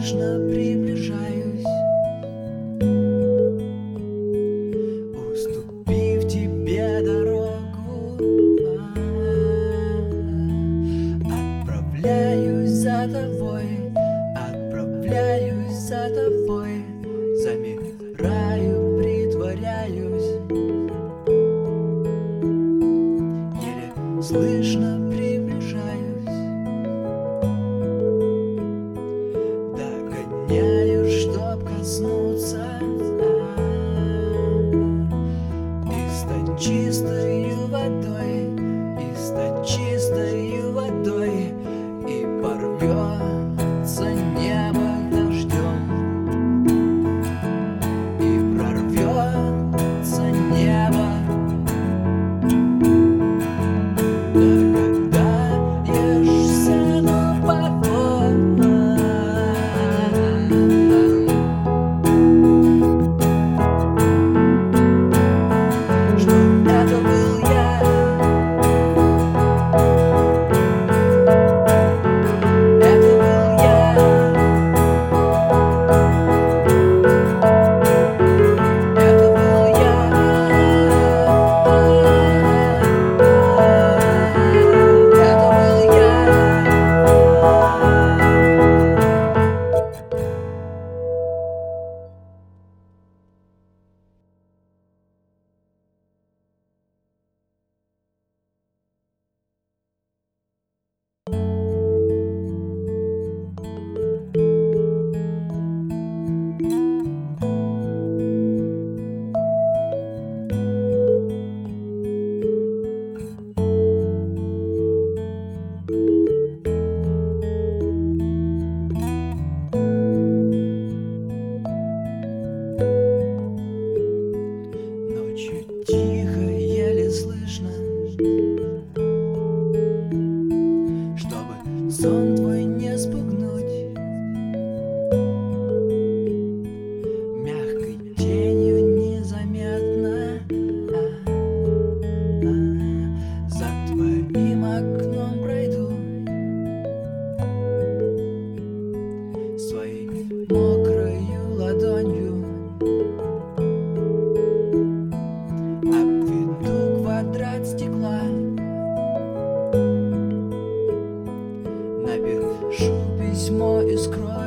слышно приближаюсь, уступив тебе дорогу. Отправляюсь за тобой, отправляюсь за тобой, замираю, притворяюсь, еле слышно приближаюсь, догоняю, чтоб коснуться, и стать чистою водой, и стать чистою водой, и порвется небо дождем, и прорвется небо. Догадаешься, но потом, что это был я, это был я, это был я, это был я. Ночью тихо, еле слышно, чтобы сон твой не спугнуть, мягкой тенью незаметно, за твоим окном пройду, своей мокрою ладонью обведу квадрат стекла, напишу письмо из крови.